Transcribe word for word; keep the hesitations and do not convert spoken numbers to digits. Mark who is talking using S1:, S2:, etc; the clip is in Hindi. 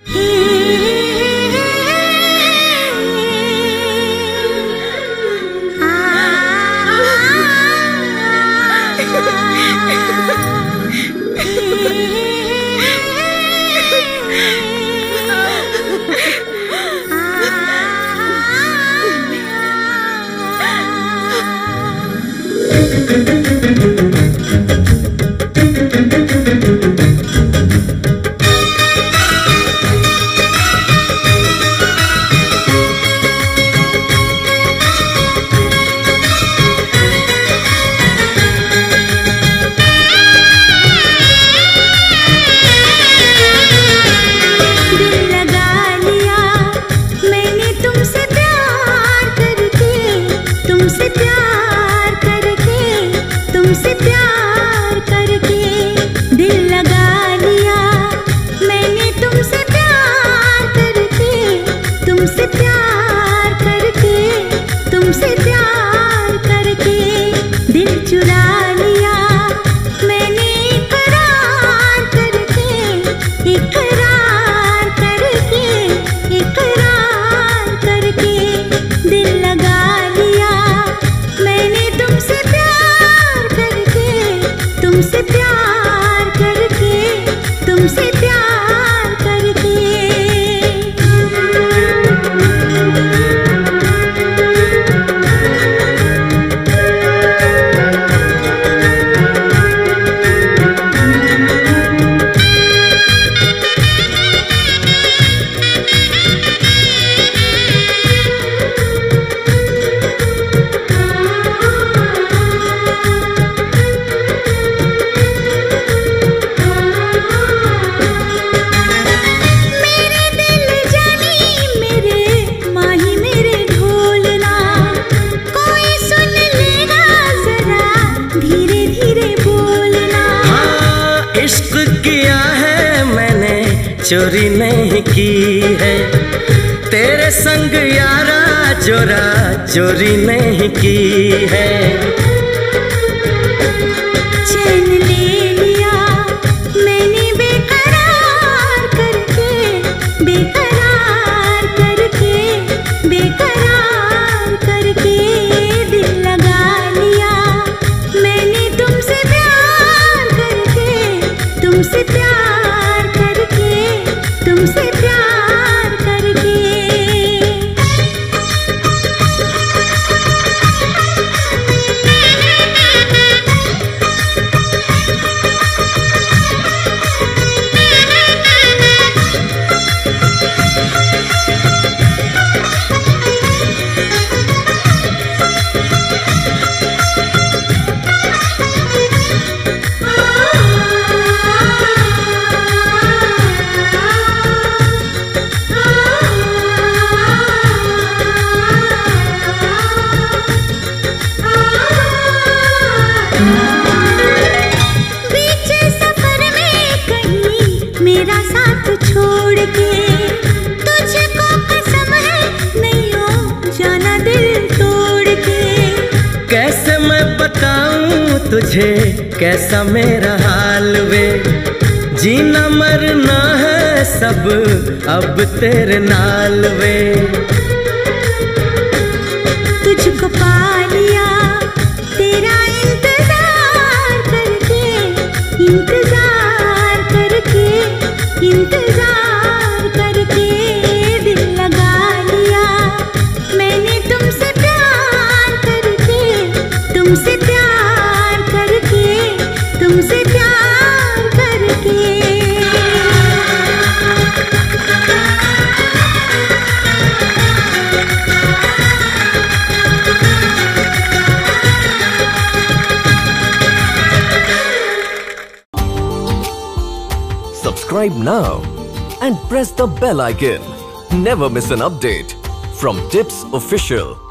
S1: चोरी नहीं की है तेरे संग यारा, चोरा चोरी नहीं की है।
S2: चैन ले लिया मैंने बेकरार करके, बेकरार करके, बेकरार करके दिल लगा लिया मैंने तुमसे प्यार करके, तुमसे प्यार करके, तुमसे प्यार करके। मेरा साथ छोड़ के तुझको कसम है नहीं हो जाना दिल तोड़ के।
S1: कैसे मैं बताऊं तुझे कैसा मेरा हाल वे, जीना मरना है सब अब तेरे नाल वे।
S2: तुझको पा लिया तेरा इंतजार करके, इंतजार करके, इंतजार करके दिल लगा लिया मैंने तुमसे प्यार करके, तुमसे प्यार करके, तुमसे प्यार करके।
S3: Subscribe now and press the bell icon. Never miss an update from Tips Official.